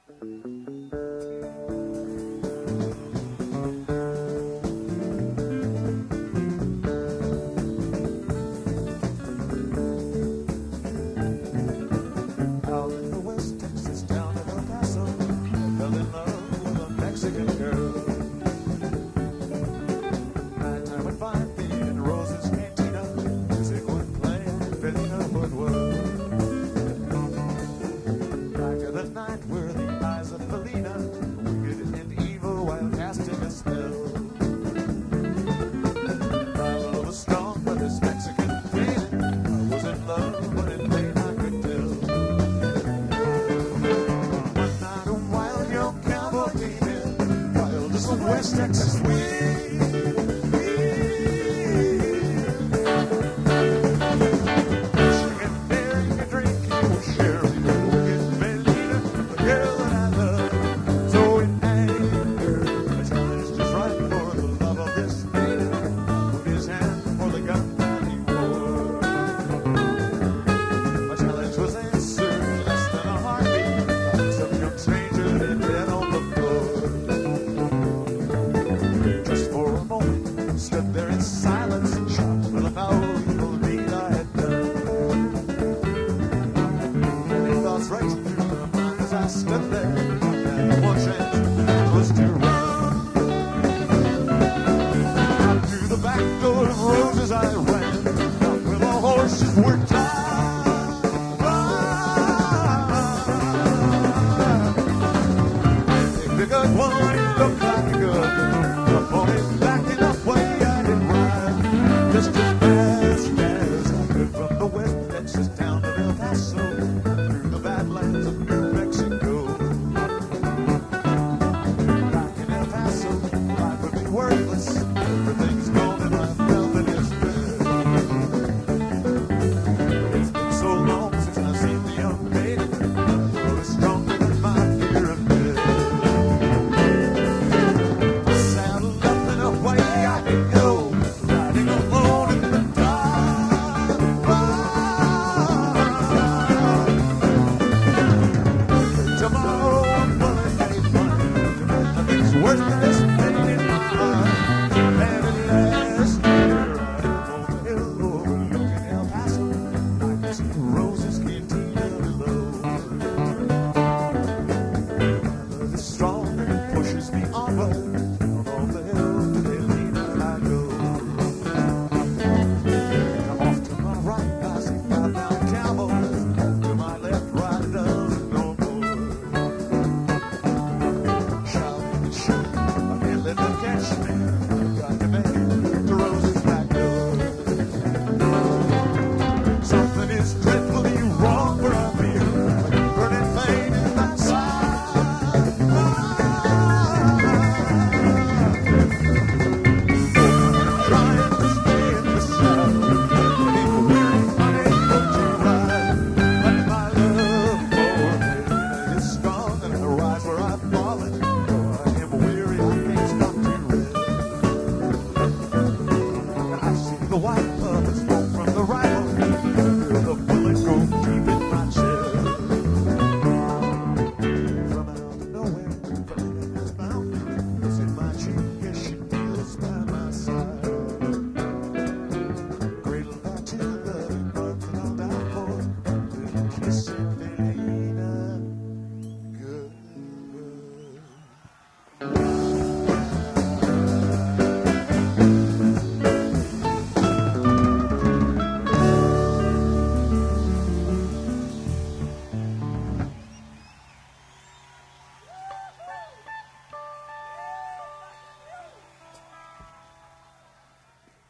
Out in the West Texas, down in El Paso, I fell in love with a Mexican girl. Nighttime would find me in Rose's Cantina. Music would play and Felina would whirl. Black of the night were the eyes of Felina, wicked and evil while casting a spell. My love was strong, but this Mexican feeling, I was in love, but in vain I could tell. One night a wild young cowboy came in, wild as a West Texas wind. Wishing and daring and drinking was sharing with wicked Felina, the girl that I love. So in anger, I challenged his right for the love of this maiden, put his hand for the gun that he wore. My challenge was answered in less than a heartbeat by some young stranger dead on the floor. Just for a moment, stood there in silence, shocked for the foul evil deed I had done. Many thoughts raced through my mind as I stood there. That one chance was to run.